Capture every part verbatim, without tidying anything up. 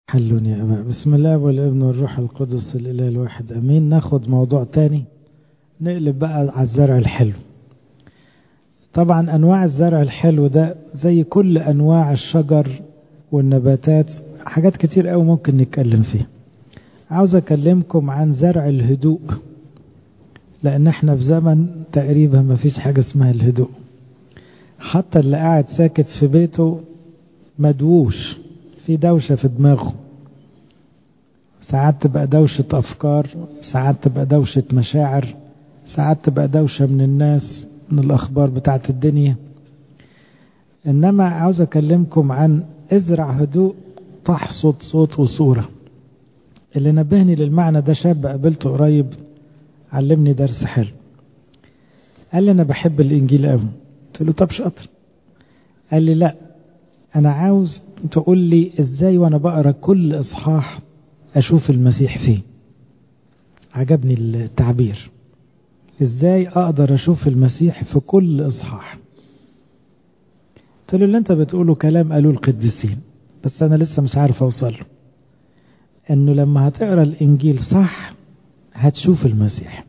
حلوني يا أبا. بسم الله والابن والروح القدس الإله الواحد أمين. ناخد موضوع تاني، نقلب بقى على الزرع الحلو. طبعا أنواع الزرع الحلو ده زي كل أنواع الشجر والنباتات، حاجات كتير قوي ممكن نتكلم فيها. عاوز أكلمكم عن زرع الهدوء، لأن احنا في زمن تقريبا ما فيش حاجة اسمها الهدوء. حتى اللي قاعد ساكت في بيته مدووش، في دوشة في دماغه، ساعات تبقى دوشة أفكار، ساعات تبقى دوشة مشاعر، ساعات تبقى دوشة من الناس، من الأخبار بتاعت الدنيا. إنما عاوز أكلمكم عن ازرع هدوء تحصد صوت وصورة. اللي نبهني للمعنى ده شاب قابلته قريب، علمني درس حلو. قال لي أنا بحب الإنجيل قوي. قلت له طب شاطر. قال لي لا، أنا عاوز تقول لي إزاي وأنا بقرأ كل إصحاح أشوف المسيح فيه. عجبني التعبير، إزاي أقدر أشوف المسيح في كل إصحاح. قلت له اللي أنت بتقوله كلام قالوا القديسين، بس أنا لسه مش عارف أوصل له. إنه لما هتقرأ الإنجيل صح هتشوف المسيح.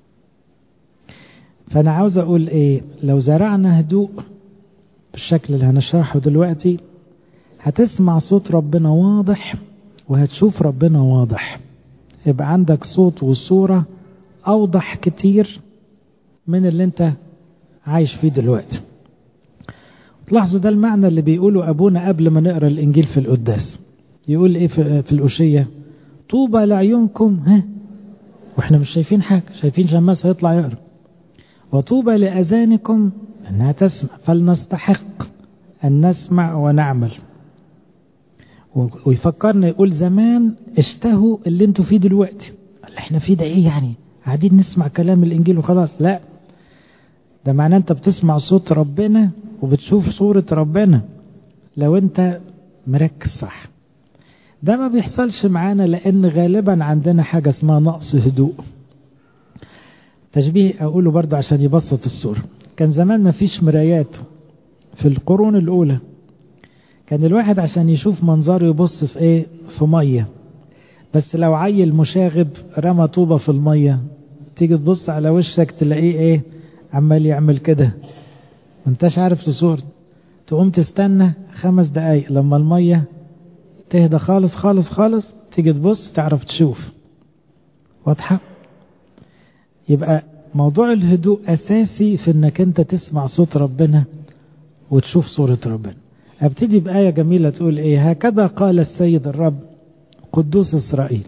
فأنا عاوز أقول إيه، لو زرعنا هدوء بالشكل اللي هنشرحه دلوقتي هتسمع صوت ربنا واضح وهتشوف ربنا واضح. يبقى عندك صوت وصورة أوضح كتير من اللي انت عايش فيه دلوقتي. تلاحظوا ده المعنى اللي بيقوله أبونا قبل ما نقرأ الإنجيل في القداس. يقول إيه في, في الأشية؟ طوبى لعيونكم، ها وإحنا مش شايفين حاجة، شايفين شماس هيطلع يقرأ. وطوبى لأذانكم أنها تسمع، فلنستحق أن نسمع ونعمل. ويفكرنا يقول زمان اشتهوا اللي انتوا فيه دلوقتي. اللي احنا فيه ده ايه يعني؟ قاعدين نسمع كلام الانجيل وخلاص؟ لا، ده معناه انت بتسمع صوت ربنا وبتشوف صورة ربنا لو انت مركز صح. ده ما بيحصلش معانا لان غالبا عندنا حاجة اسمها نقص هدوء. تشبيه اقوله برضو عشان يبسط الصورة. كان زمان ما فيش مرايات في القرون الاولى. كان الواحد عشان يشوف منظره يبص في ايه؟ في مية. بس لو عيل مشاغب رمى طوبة في المية، تيجي تبص على وشك تلاقيه ايه؟ عمال يعمل كده، ما انتش عارف تصور. تقوم تستنى خمس دقايق لما المية تهدى خالص خالص خالص، تيجي تبص تعرف تشوف. واضحة؟ يبقى موضوع الهدوء اساسي في انك انت تسمع صوت ربنا وتشوف صورة ربنا. ابتدي بآية جميلة تقول ايه؟ هكذا قال السيد الرب قدوس إسرائيل،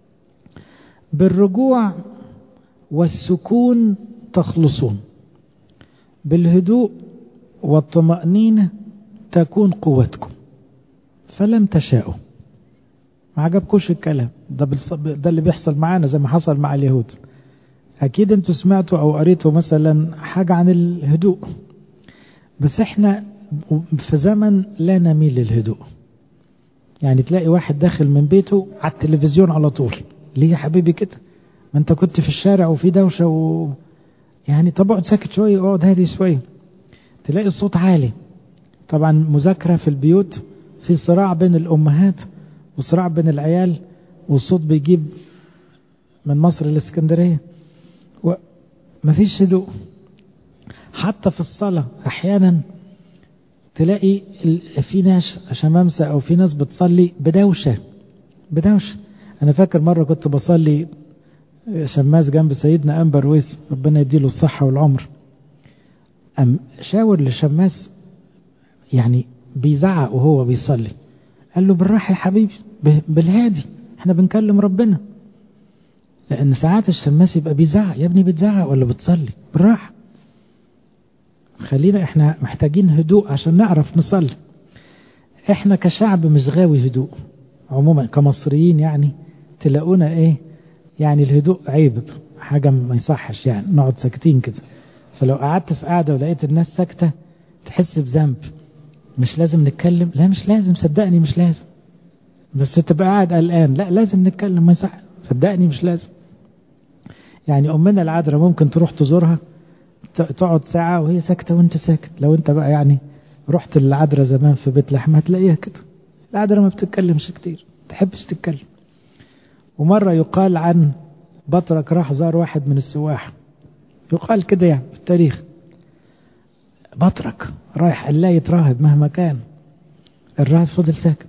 بالرجوع والسكون تخلصون، بالهدوء والطمأنينة تكون قوتكم، فلم تشاءوا. ما عجبكوش الكلام ده؟ ده اللي بيحصل معانا زي ما حصل مع اليهود. أكيد انتوا سمعتوا أو قريتوا مثلا حاجة عن الهدوء، بس احنا في زمن لا نميل للهدوء. يعني تلاقي واحد داخل من بيته على التلفزيون على طول. ليه يا حبيبي كده؟ ما انت كنت في الشارع وفي دوشة و... يعني طب اقعد ساكت شوية، اقعد هادي شوية. تلاقي الصوت عالي. طبعا مذاكرة في البيوت، في صراع بين الأمهات وصراع بين العيال، والصوت بيجيب من مصر للإسكندرية، ومفيش هدوء. حتى في الصلاة أحيانا تلاقي في ناس شمامسة أو في ناس بتصلي بدوشة بدوشة. أنا فاكر مرة كنت بصلي شماس جنب سيدنا أنبر ويس، ربنا يديله الصحة والعمر. أم شاور للشماس يعني بيزعق وهو بيصلي. قال له بالراحة يا حبيبي، بالهادي، احنا بنكلم ربنا. لأن ساعات الشماس يبقى بيزعق. يا ابني بتزعق ولا بتصلي؟ بالراحة. خلينا، احنا محتاجين هدوء عشان نعرف نصلي. احنا كشعب مش غاوي هدوء عموما كمصريين. يعني تلاقونا ايه؟ يعني الهدوء عيب، حاجة ما يصحش يعني نقعد ساكتين كده. فلو قعدت في قاعدة ولقيت الناس ساكتة تحس بذنب. مش لازم نتكلم؟ لا مش لازم، صدقني مش لازم. بس تبقى قاعد قلقان؟ لا لازم نتكلم، ما يصح، صدقني مش لازم. يعني أمنا العذراء ممكن تروح تزورها تقعد ساعة وهي ساكتة وانت ساكت. لو انت بقى يعني رحت للعذراء زمان في بيت لحم هتلاقيها كده. العذراء ما بتتكلمش كتير، تحبش تتكلم. ومرة يقال عن بطرك راح زار واحد من السواح، يقال كده يعني في التاريخ، بطرك رايح قال لا يتراهب مهما كان، الراهب فضل ساكت.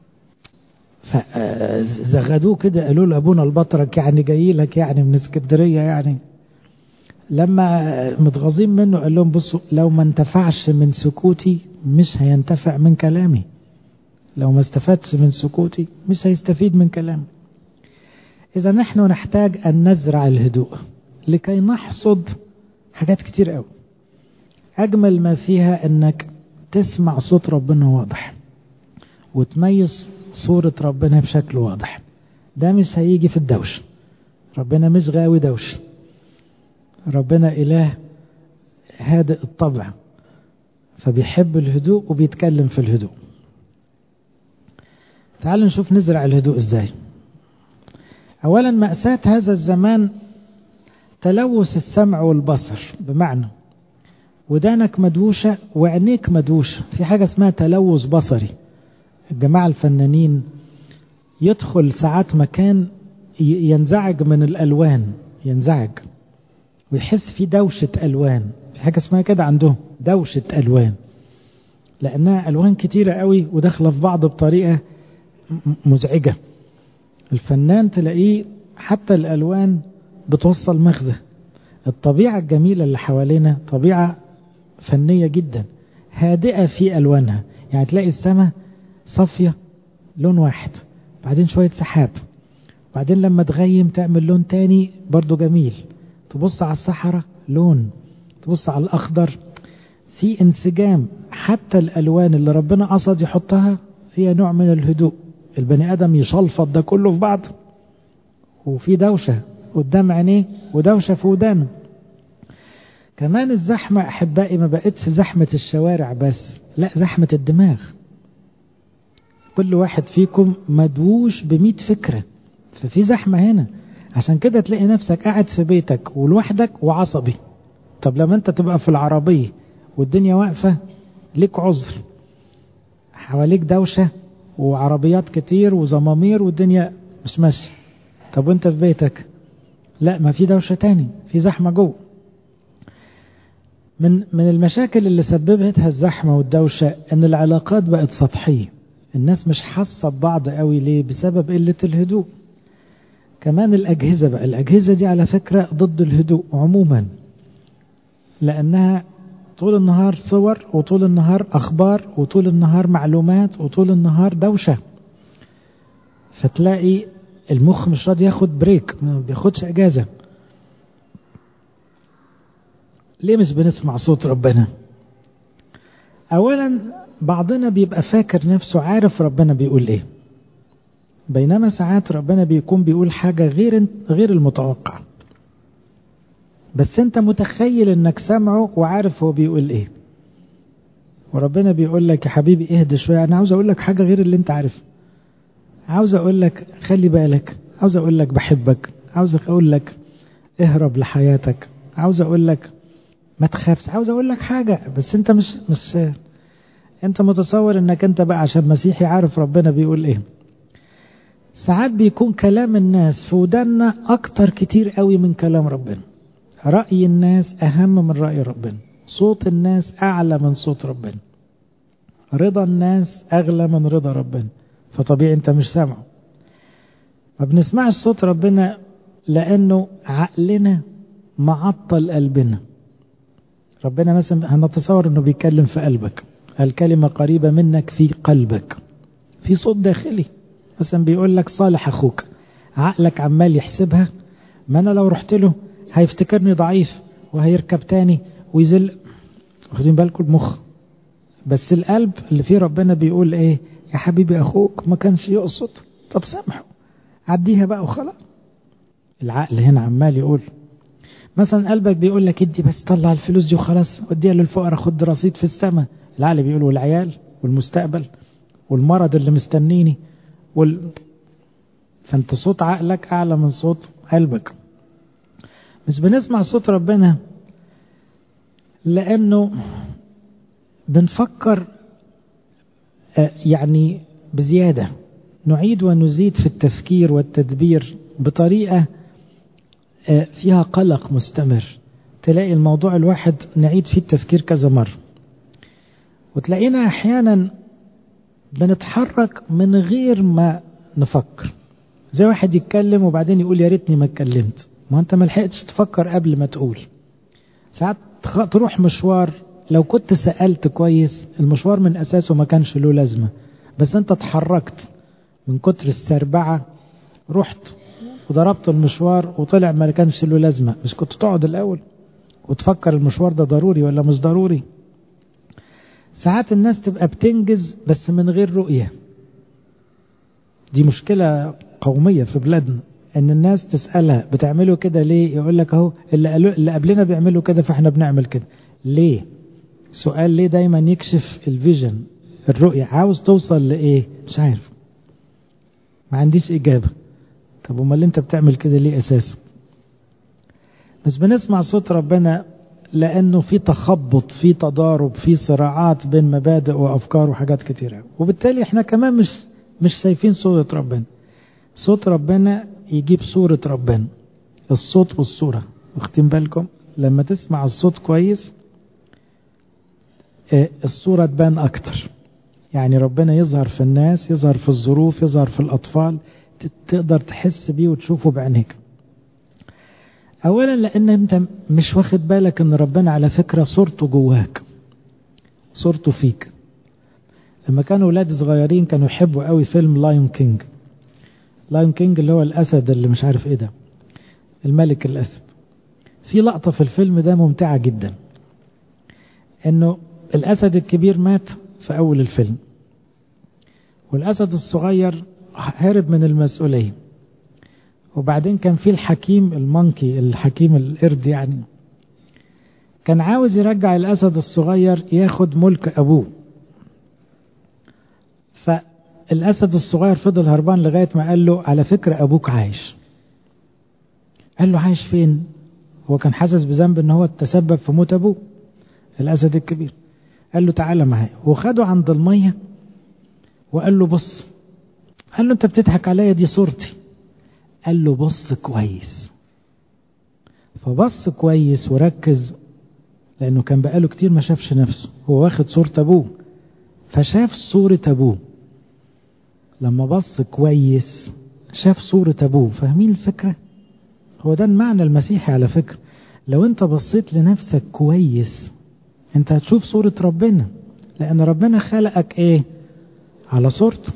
فزغدوه كده قالوا له ابونا البطرك يعني جاي لك يعني من اسكندريه يعني. لما متغاظين منه قال لهم بصوا لو ما انتفعش من سكوتي مش هينتفع من كلامي، لو ما استفادش من سكوتي مش هيستفيد من كلامي. اذا نحن نحتاج ان نزرع الهدوء لكي نحصد حاجات كتير قوي. اجمل ما فيها انك تسمع صوت ربنا واضح وتميز صورة ربنا بشكل واضح. ده مش هيجي في الدوش، ربنا مش غاوي دوش، ربنا إله هادئ الطبع، فبيحب الهدوء وبيتكلم في الهدوء. تعالوا نشوف نزرع الهدوء ازاي. اولا مأساة هذا الزمان تلوث السمع والبصر، بمعنى ودانك مدوشة وعينيك مدوشة، في حاجة اسمها تلوث بصري. الجماعة الفنانين يدخل ساعات مكان ينزعج من الألوان، ينزعج ويحس في دوشة ألوان، في حاجة اسمها كده عندهم دوشة ألوان، لأنها ألوان كتيرة قوي وداخلة في بعض بطريقة مزعجة. الفنان تلاقيه حتى الألوان بتوصل مغزى. الطبيعة الجميلة اللي حوالينا طبيعة فنية جدا هادئة في ألوانها، يعني تلاقي السماء صافية لون واحد، بعدين شوية سحاب، بعدين لما تغيم تعمل لون تاني برضو جميل، تبص على الصحراء لون، تبص على الأخضر، في انسجام. حتى الألوان اللي ربنا قصد يحطها فيها نوع من الهدوء. البني آدم يشلفط ده كله في بعض وفي دوشة قدام عينيه ودوشة في ودانه. كمان الزحمة أحبائي ما بقتش زحمة الشوارع بس، لا زحمة الدماغ. كل واحد فيكم مدووش بمئة فكرة، ففي زحمة هنا. عشان كده تلاقي نفسك قاعد في بيتك ولوحدك وعصبي. طب لما انت تبقى في العربية والدنيا واقفة ليك عذر، حواليك دوشة وعربيات كتير وزمامير والدنيا مش ماشية. طب وانت في بيتك لا، ما في دوشة تاني، في زحمة جوه. من من المشاكل اللي سببتها الزحمة والدوشة ان العلاقات بقت سطحية، الناس مش حاسة ببعض قوي. ليه؟ بسبب قلة الهدوء. كمان الأجهزة بقى، الأجهزة دي على فكرة ضد الهدوء عموما، لأنها طول النهار صور وطول النهار أخبار وطول النهار معلومات وطول النهار دوشة، فتلاقي المخ مش راضي ياخد بريك، ما بياخدش أجازة. ليه مش بنسمع صوت ربنا؟ أولا بعضنا بيبقى فاكر نفسه عارف ربنا بيقول إيه، بينما ساعات ربنا بيكون بيقول حاجة غير غير المتوقع، بس انت متخيل انك سامعه وعارف هو بيقول ايه. وربنا بيقول لك يا حبيبي اهدى شوية، انا عاوز اقول لك حاجة غير اللي انت عارف، عاوز اقول لك خلي بالك، عاوز اقول لك بحبك، عاوز اقول لك اهرب لحياتك، عاوز اقول لك ما تخافش، عاوز اقول لك حاجة. بس انت مش مش انت متصور انك انت بقى عشان مسيحي عارف ربنا بيقول ايه. ساعات بيكون كلام الناس في ودنا اكتر كتير قوي من كلام ربنا. رأي الناس اهم من رأي ربنا، صوت الناس اعلى من صوت ربنا، رضا الناس اغلى من رضا ربنا. فطبيعي انت مش سامعه. ما بنسمعش صوت ربنا لانه عقلنا معطل قلبنا. ربنا مثلا هنتصور انه بيتكلم في قلبك، الكلمة قريبة منك في قلبك، في صوت داخلي مثلا بيقول لك صالح اخوك، عقلك عمال يحسبها، ما انا لو رحت له هيفتكرني ضعيف وهيركب تاني ويزل. واخدين بالكم المخ؟ بس القلب اللي فيه ربنا بيقول ايه؟ يا حبيبي اخوك ما كانش يقصد، طب سامحه عديها بقى وخلاص. العقل هنا عمال يقول مثلا، قلبك بيقول لك ادي بس طلع الفلوس دي وخلاص وديها للفقراء خد رصيد في السماء. العقل بيقول والعيال والمستقبل والمرض اللي مستنيني وال... فانت صوت عقلك اعلى من صوت قلبك. مش بنسمع صوت ربنا لانه بنفكر يعني بزيادة، نعيد ونزيد في التفكير والتدبير بطريقة فيها قلق مستمر. تلاقي الموضوع الواحد نعيد فيه التفكير كذا مرة، وتلاقينا أحيانا بنتحرك من غير ما نفكر، زي واحد يتكلم وبعدين يقول يا ريتني ما اتكلمت. ما انت ما لحقتش تفكر قبل ما تقول. ساعات تروح مشوار لو كنت سألت كويس المشوار من أساسه ما كانش له لازمة، بس انت اتحركت من كتر السربعة، رحت وضربت المشوار وطلع ما كانش له لازمة. مش كنت تقعد الأول وتفكر المشوار ده ضروري ولا مش ضروري؟ ساعات الناس تبقى بتنجز بس من غير رؤية. دي مشكلة قومية في بلادنا، ان الناس تسألها بتعملوا كده ليه؟ يقول لك اهو اللي, اللي قبلنا بيعملوا كده فاحنا بنعمل كده. ليه؟ سؤال ليه دايما يكشف الفيجن، الرؤية. عاوز توصل لإيه؟ مش عارف، ما عنديش إجابة. طب وما اللي انت بتعمل كده ليه أساسا؟ بس بنسمع صوت ربنا لأنه في تخبط، في تضارب، في صراعات بين مبادئ وأفكار وحاجات كتيرة، وبالتالي احنا كمان مش مش شايفين صورة ربنا. صوت ربنا يجيب صورة ربنا، الصوت والصورة. واخدين بالكم؟ لما تسمع الصوت كويس الصورة تبان أكتر. يعني ربنا يظهر في الناس، يظهر في الظروف، يظهر في الأطفال، تقدر تحس بيه وتشوفه بعينيك. أولا لأن أنت مش واخد بالك أن ربنا على فكرة صورته جواك، صورته فيك. لما كانوا أولاد صغيرين كانوا يحبوا قوي فيلم لايون كينج. لايون كينج اللي هو الأسد اللي مش عارف إيه ده، الملك الأسد. في لقطة في الفيلم ده ممتعة جدا، أنه الأسد الكبير مات في أول الفيلم، والأسد الصغير هرب من المسؤولية. وبعدين كان في الحكيم المونكي، الحكيم القرد يعني، كان عاوز يرجع الأسد الصغير ياخد ملك أبوه. فالأسد الصغير فضل هربان لغاية ما قال له على فكرة أبوك عايش. قال له عايش فين؟ هو كان حاسس بذنب ان هو تسبب في موت أبوه الأسد الكبير. قال له تعالى معايا، وخده عند المية وقال له بص. قال له انت بتضحك عليا، دي صورتي. قال له بص كويس. فبص كويس وركز، لأنه كان بقاله كتير ما شافش نفسه، هو واخد صورة أبوه، فشاف صورة أبوه. لما بص كويس شاف صورة أبوه. فاهمين الفكرة؟ هو ده المعنى المسيحي على فكرة. لو انت بصيت لنفسك كويس انت هتشوف صورة ربنا، لأن ربنا خلقك ايه؟ على صورته.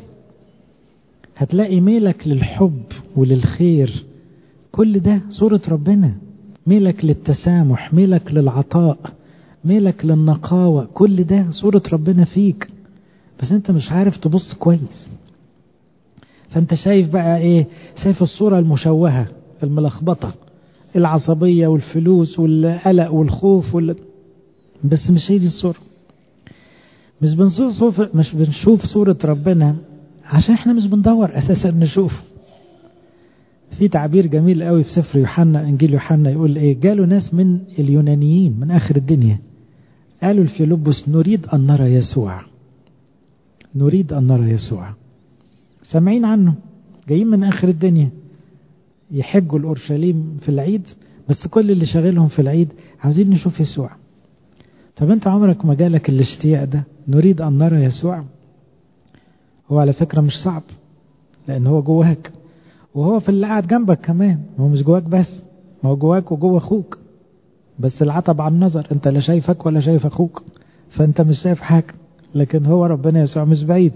هتلاقي ميلك للحب وللخير، كل ده صورة ربنا. ميلك للتسامح، ميلك للعطاء، ميلك للنقاوة، كل ده صورة ربنا فيك. بس انت مش عارف تبص كويس. فانت شايف بقى ايه؟ شايف الصورة المشوهة الملخبطة، العصبية والفلوس والقلق والخوف وال... بس مش هي دي الصورة. مش بنشوف مش بنشوف صورة ربنا عشان احنا مش بندور اساسا نشوف. في تعبير جميل قوي في سفر يوحنا، انجيل يوحنا، يقول ايه؟ جالوا ناس من اليونانيين من اخر الدنيا، قالوا الفيلبس نريد ان نرى يسوع، نريد ان نرى يسوع. سامعين عنه، جايين من اخر الدنيا يحجوا الأورشليم في العيد، بس كل اللي شاغلهم في العيد عاوزين نشوف يسوع. طب انت عمرك ما جالك الاشتياق ده؟ نريد ان نرى يسوع. هو على فكرة مش صعب، لان هو جواك، وهو في اللي قاعد جنبك كمان. هو مش جواك بس، ما هو جواك وجوا اخوك، بس العتب عن النظر. انت لا شايفك ولا شايف اخوك، فانت مش شايف حاجة، لكن هو ربنا يسوع مش بعيد.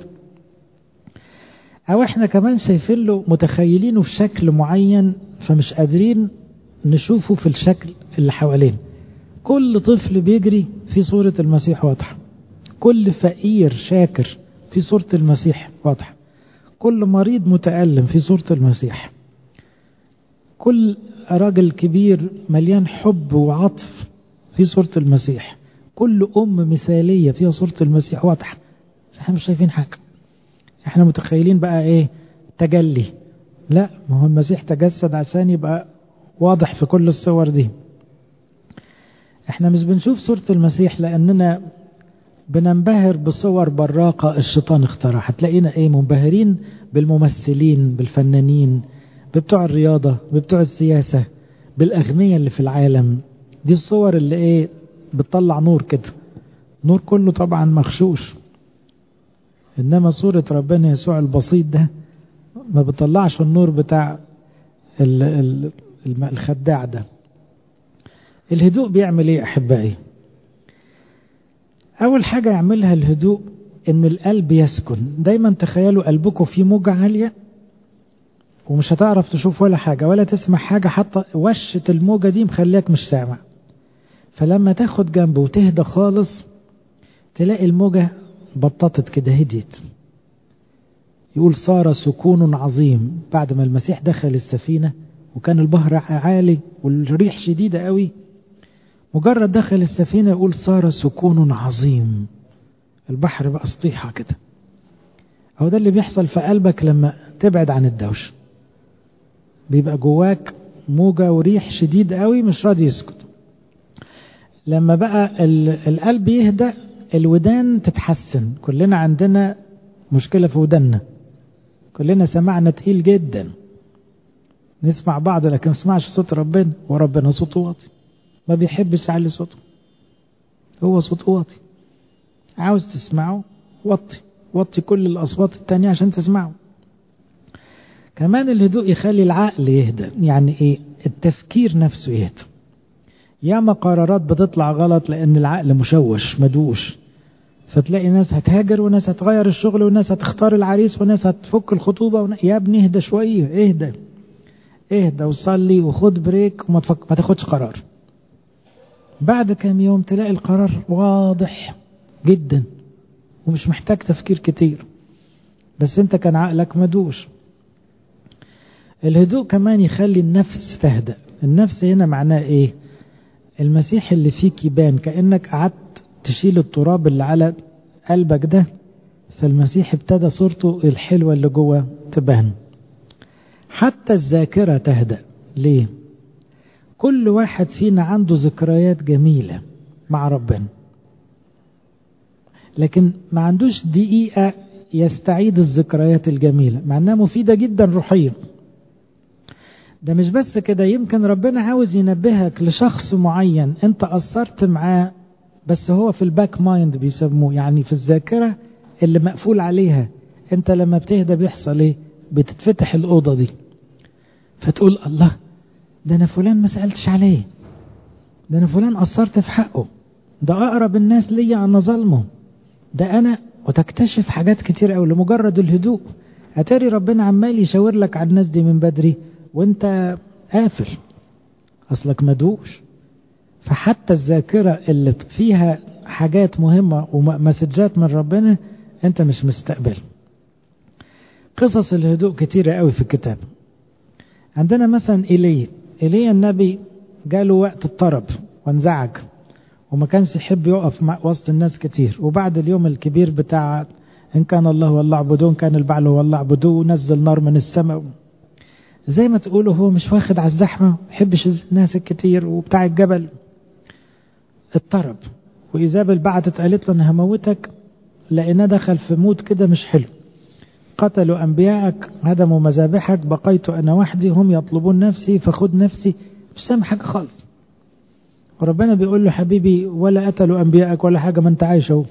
او احنا كمان شايفين له، متخيلينه في شكل معين، فمش قادرين نشوفه في الشكل اللي حوالين. كل طفل بيجري في صورة المسيح واضحة، كل فقير شاكر في صورة المسيح واضحة، كل مريض متألم في صورة المسيح، كل راجل كبير مليان حب وعطف في صورة المسيح، كل أم مثالية فيها صورة المسيح واضحة. احنا مش شايفين حاجة، احنا متخيلين بقى ايه؟ تجلي. لا، ما هو المسيح تجسد عشان يبقى واضح في كل الصور دي. احنا مش بنشوف صورة المسيح لأننا بننبهر بصور براقة الشيطان اخترعها. هتلاقينا ايه؟ منبهرين بالممثلين، بالفنانين، ببتوع الرياضة، ببتوع السياسة، بالأغنياء اللي في العالم. دي الصور اللي ايه؟ بتطلع نور كده، نور كله طبعا مغشوش. انما صورة ربنا يسوع البسيط ده ما بتطلعش النور بتاع الخداع ده. الهدوء بيعمل ايه احبائي؟ اول حاجة يعملها الهدوء ان القلب يسكن. دايما تخيلوا قلبكم في موجة عالية ومش هتعرف تشوف ولا حاجة ولا تسمع حاجة، حتى وشة الموجة دي مخليك مش سامع. فلما تاخد جنبه وتهدى خالص تلاقي الموجة بططت كده، هديت. يقول صار سكون عظيم. بعد ما المسيح دخل السفينة وكان البحر عالي والريح شديدة قوي، مجرد دخل السفينة يقول صار سكون عظيم. البحر بقى سطيحة كده. هو ده اللي بيحصل في قلبك لما تبعد عن الدوش. بيبقى جواك موجة وريح شديد قوي مش راضي يسكت. لما بقى القلب يهدى الودان تتحسن. كلنا عندنا مشكلة في ودنا، كلنا سمعنا تقيل جدا، نسمع بعض لكن نسمعش صوت ربنا، وربنا صوته واطي، ما بيحبش يعلي صوته، هو صوته واطي. عاوز تسمعه وطي وطي كل الأصوات التانية عشان تسمعه. كمان الهدوء يخلي العقل يهدى. يعني ايه؟ التفكير نفسه يهدى. ياما قرارات بتطلع غلط لأن العقل مشوش مدوش، فتلاقي ناس هتهاجر وناس هتغير الشغل وناس هتختار العريس وناس هتفك الخطوبة ون... يا ابني اهدى شوية، اهدى اهدى وصلي وخد بريك وما تفك... ما تاخدش قرار. بعد كام يوم تلاقي القرار واضح جدا ومش محتاج تفكير كتير، بس انت كان عقلك مدوش. الهدوء كمان يخلي النفس تهدأ. النفس هنا معناه ايه؟ المسيح اللي فيك يبان، كأنك قعدت تشيل التراب اللي على قلبك ده، فالمسيح ابتدى صورته الحلوة اللي جوه تبان. حتى الذاكرة تهدأ. ليه؟ كل واحد فينا عنده ذكريات جميلة مع ربنا، لكن ما عندوش دقيقة يستعيد الذكريات الجميلة مع انها مفيدة جدا روحيا. ده مش بس كده، يمكن ربنا عاوز ينبهك لشخص معين انت قصرت معاه، بس هو في الباك مايند بيسموه، يعني في الذاكرة اللي مقفول عليها. انت لما بتهدى بيحصل ايه؟ بتتفتح الأوضة دي فتقول الله، ده انا فلان ما سألتش عليه، ده انا فلان قصرت في حقه، ده اقرب الناس ليا انا ظلمه، ده انا، وتكتشف حاجات كتير قوي لمجرد الهدوء. اتاري ربنا عمال يشاور لك على الناس دي من بدري وانت قافل، اصلك مدوش. فحتى الذاكرة اللي فيها حاجات مهمة ومسجات من ربنا انت مش مستقبل. قصص الهدوء كتيرة قوي في الكتاب. عندنا مثلا إيليا. إيليا النبي جاله وقت اضطرب وانزعج وما كانش يحب يقف مع وسط الناس كتير، وبعد اليوم الكبير بتاع إن كان الله والله عبدون كان البعل والله عبدون نزل نار من السماء، زي ما تقولوا هو مش واخد على الزحمة، يحبش الناس الكتير وبتاع الجبل، اضطرب. وإيزابل بعتت قالت له أنا هموتك لأنه دخل في موت كده مش حلو. قتلوا أنبياءك، هدموا مذابحك، بقيت أنا وحدي، هم يطلبون نفسي فخذ نفسي. مش سامع حاجة خالص. وربنا بيقول له حبيبي ولا قتلوا أنبياءك ولا حاجة، ما انت عايشه،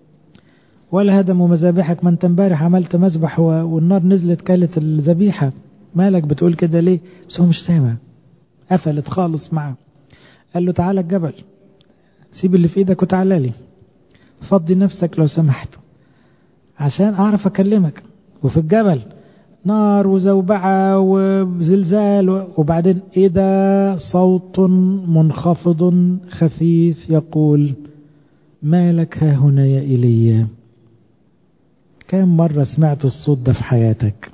ولا هدموا مذابحك، ما انت امبارح عملت مذبح والنار نزلت كالت الذبيحة، مالك بتقول كده ليه؟ بس هو مش سامع، قفلت خالص معه. قال له تعالى الجبل، سيب اللي في ايدك وتعالى لي، فضي نفسك لو سمحت عشان اعرف اكلمك. وفي الجبل نار وزوبعة وزلزال، وبعدين ايه ده؟ صوت منخفض خفيف يقول مالك ها هنا يا إيليا. كم مرة سمعت الصوت ده في حياتك؟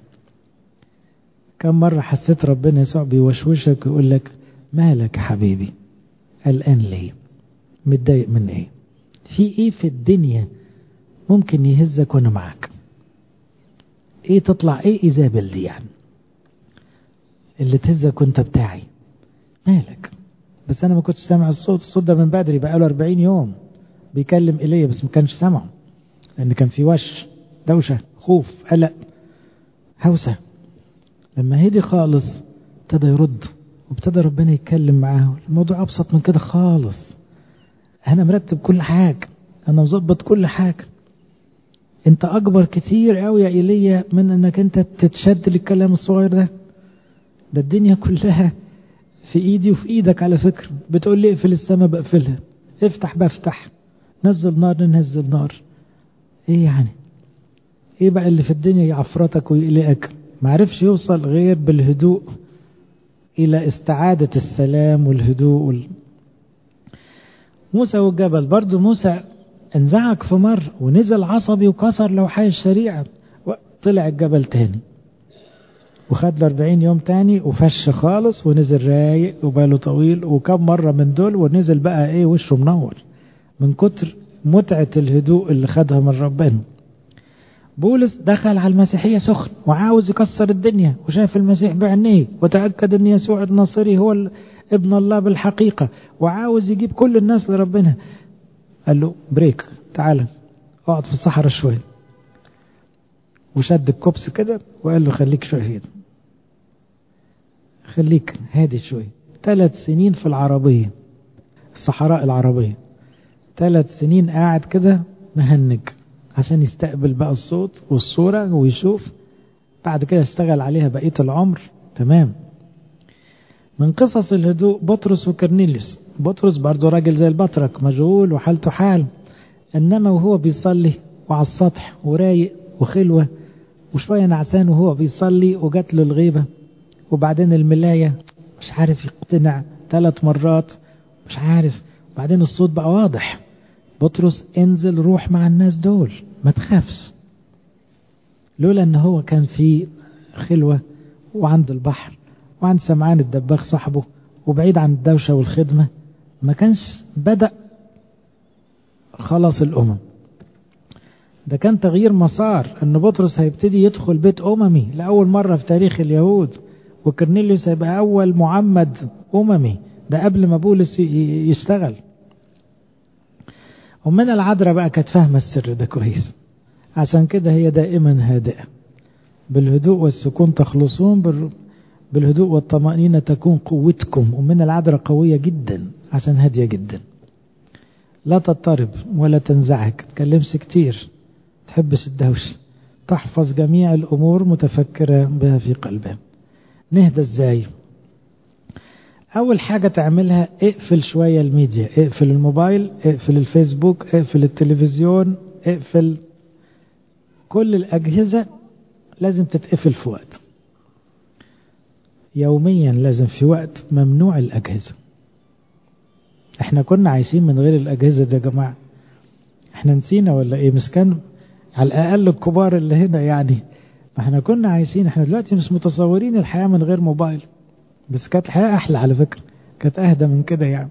كم مرة حسيت ربنا يسوع بيوشوشك ويقول لك مالك يا حبيبي، قلقان ليه، متضايق من ايه، في ايه في الدنيا ممكن يهزك وانا معاك؟ ايه تطلع ايه إيزابل دي يعني اللي تهزك وانت بتاعي؟ مالك؟ بس انا ما كنتش سامع الصوت، الصوت ده من بدري بقاله أربعين يوم، بيكلم إيليا بس ما كانش سمعه، لأن كان في وش دوشة خوف قلق هوسة. لما هدي خالص ابتدى يرد، وابتدى ربنا يتكلم معاه. الموضوع أبسط من كده خالص. أنا مرتب كل حاجة، أنا مظبط كل حاجة. أنت أكبر كتير قوي يا إيليا من أنك أنت تتشد للكلام الصغير ده. ده الدنيا كلها في إيدي وفي إيدك على فكرة. بتقول لي اقفل السماء بقفلها، افتح بفتح، نزل نار ننزل نار. إيه يعني؟ إيه بقى اللي في الدنيا يعفرتك ويقلقك؟ معرفش يوصل غير بالهدوء إلى استعادة السلام والهدوء وال... موسى والجبل برضو. موسى انزعج في مر ونزل عصبي وكسر لوحي الشريعة، طلع الجبل تاني وخد له أربعين يوم تاني وفش خالص ونزل رايق وباله طويل. وكم مرة من دول ونزل بقى ايه وشه منور من كتر متعة الهدوء اللي خدها من ربنا. بولس دخل على المسيحية سخن وعاوز يكسر الدنيا، وشاف المسيح بعينيه وتأكد ان يسوع الناصري هو ابن الله بالحقيقة، وعاوز يجيب كل الناس لربنا. قال له بريك، تعالى اقعد في الصحراء شوية. وشد الكبس كده وقال له خليك شوية، خليك هادي شوية. ثلاث سنين في العربية، الصحراء العربية، ثلاث سنين قاعد كده مهنج عشان يستقبل بقى الصوت والصورة ويشوف. بعد كده اشتغل عليها بقية العمر. تمام. من قصص الهدوء بطرس وكرنيليوس. بطرس برضو راجل زي البطرك، مشغول وحالته حال، انما وهو بيصلي وعلى السطح ورايق وخلوة وشوية نعسان وهو بيصلي، وجات له الغيبة وبعدين الملاية، مش عارف يقتنع ثلاث مرات مش عارف. بعدين الصوت بقى واضح، بطرس انزل روح مع الناس دول ما تخافش. لولا ان هو كان في خلوة وعند البحر وعند سمعان الدباغ صاحبه وبعيد عن الدوشة والخدمة، ما كانش بدأ خلاص الأمم. ده كان تغيير مسار، ان بطرس هيبتدي يدخل بيت أممي لأول مرة في تاريخ اليهود، وكرنيليوس هيبقى أول معمد أممي، ده قبل ما بولس يشتغل. ومن العذراء بقى كانت فاهمة السر ده كويس، عشان كده هي دائما هادئة. بالهدوء والسكون تخلصون، بالهدوء والطمأنينة تكون قوتكم. ومن العذراء قوية جدا عشان هادية جدا، لا تضطرب ولا تنزعج، تكلمش كتير، تحبش الدوش، تحفظ جميع الأمور متفكرة بها في قلبها. نهدى ازاي؟ أول حاجة تعملها اقفل شوية الميديا، اقفل الموبايل، اقفل الفيسبوك، اقفل التلفزيون، اقفل كل الأجهزة. لازم تتقفل في وقت، يوميا لازم في وقت ممنوع الأجهزة. احنا كنا عايشين من غير الأجهزة دي يا جماعة، احنا نسينا ولا ايه؟ مش كان على الأقل الكبار اللي هنا يعني، ما احنا كنا عايشين. احنا دلوقتي مش متصورين الحياة من غير موبايل، بس كانت الحياة أحلى على فكرة، كانت أهدى من كده يعني.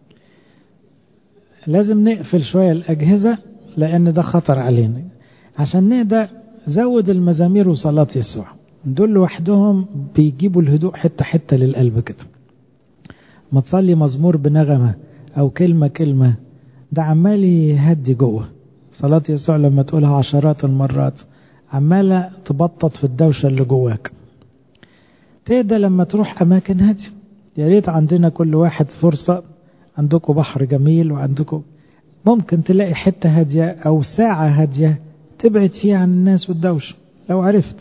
لازم نقفل شوية الأجهزة لأن ده خطر علينا. عشان نهدى زود المزامير وصلاة يسوع، دول لوحدهم بيجيبوا الهدوء حتة حتة للقلب كده. ما تصلي مزمور بنغمة أو كلمة كلمة، ده عمال يهدي جوه. صلاة يسوع لما تقولها عشرات المرات عمالة تبطط في الدوشة اللي جواك. تهدى لما تروح أماكن هادية. يا ريت عندنا كل واحد فرصة، عندكم بحر جميل وعندكم ممكن تلاقي حتة هادية أو ساعة هادية تبعد فيها عن الناس والدوشة لو عرفت.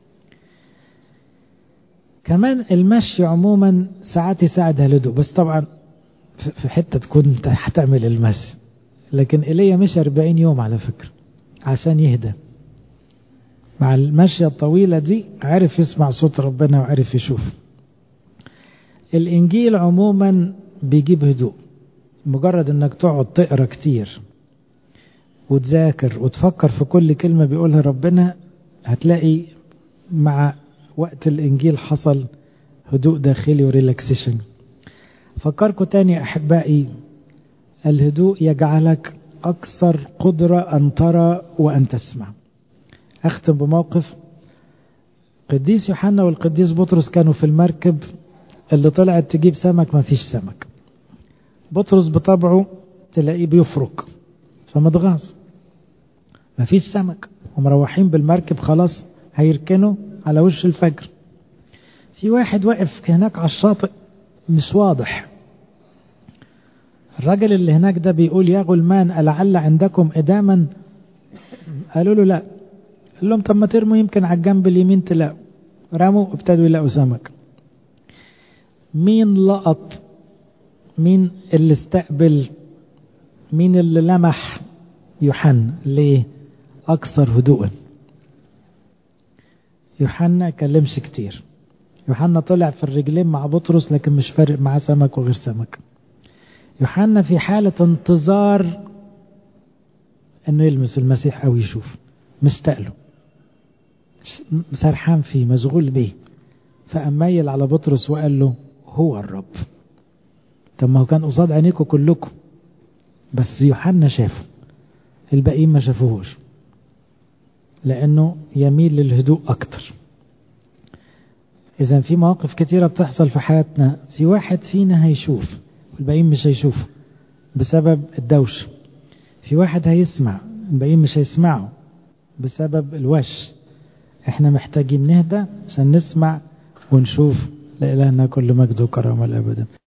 كمان المشي عموما ساعات يساعد هالهدوء، بس طبعا في حتة تكون انت هتعمل المشي. لكن إيليا مش أربعين يوم على فكرة عشان يهدى. مع المشية الطويلة دي عرف يسمع صوت ربنا وعرف يشوف. الإنجيل عموما بيجيب هدوء، مجرد انك تقعد تقرأ كتير وتذاكر وتفكر في كل كلمة بيقولها ربنا، هتلاقي مع وقت الإنجيل حصل هدوء داخلي وريلاكسيشن. فكركم تاني أحبائي، الهدوء يجعلك أكثر قدرة أن ترى وأن تسمع. أختم بموقف. قديس يوحنا والقديس بطرس كانوا في المركب اللي طلعت تجيب سمك، ما فيش سمك. بطرس بطبعه تلاقيه بيفرك فمتغاظ مفيش سمك، ومروحين بالمركب خلاص هيركنوا على وش الفجر. في واحد واقف هناك على الشاطئ مش واضح. الراجل اللي هناك ده بيقول يا غلمان ألعل عندكم إداما؟ قالوا له لا. قال لهم طب ما ترموا يمكن على الجنب اليمين تلاقوا. رموا وابتدوا يلاقوا سمك. مين لقط؟ مين اللي استقبل؟ مين اللي لمح؟ يوحنا. ليه؟ أكثر هدوءا. يوحنا كلمش كتير. يوحنا طلع في الرجلين مع بطرس لكن مش فارق معاه سمك وغير سمك. يوحنا في حالة انتظار انه يلمس المسيح او يشوف، مستقله سرحان فيه مشغول بيه. فأميل على بطرس وقال له هو الرب. طب ما هو كان قصاد عينيكم كلكم، بس يوحنا شافه، الباقيين ما شافوهوش لانه يميل للهدوء اكتر. اذا في مواقف كتيرة بتحصل في حياتنا، في واحد فينا هيشوف والباقيين مش هيشوفوا بسبب الدوش. في واحد هيسمع الباقيين مش هيسمعوا بسبب الوش. احنا محتاجين نهدى عشان نسمع ونشوف. لا إله إلا كل مجد وكرامة الأبد.